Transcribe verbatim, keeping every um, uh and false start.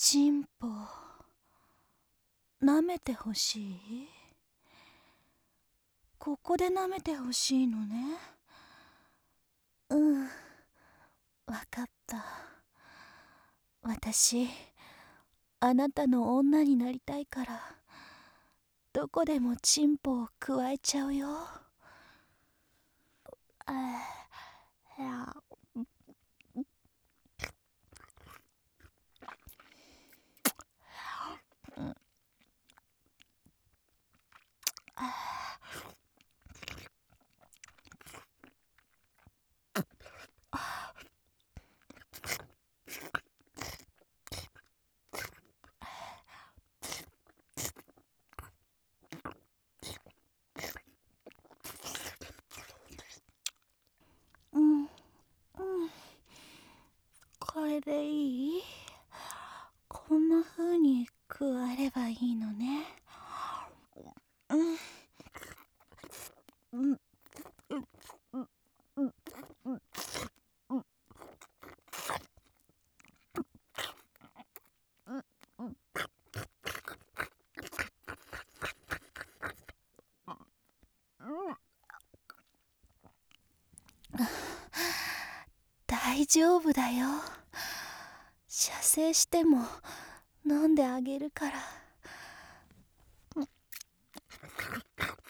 チンポ舐めてほしい？ここで舐めてほしいのね。うん、わかった。私あなたの女になりたいから、どこでもチンポをくわえちゃうよ。あいやうんうんうん、これでいい？こんな風に食わればいいのね。うんうんうんうんうんうんうん、大丈夫だよ。射精しても飲んであげるから。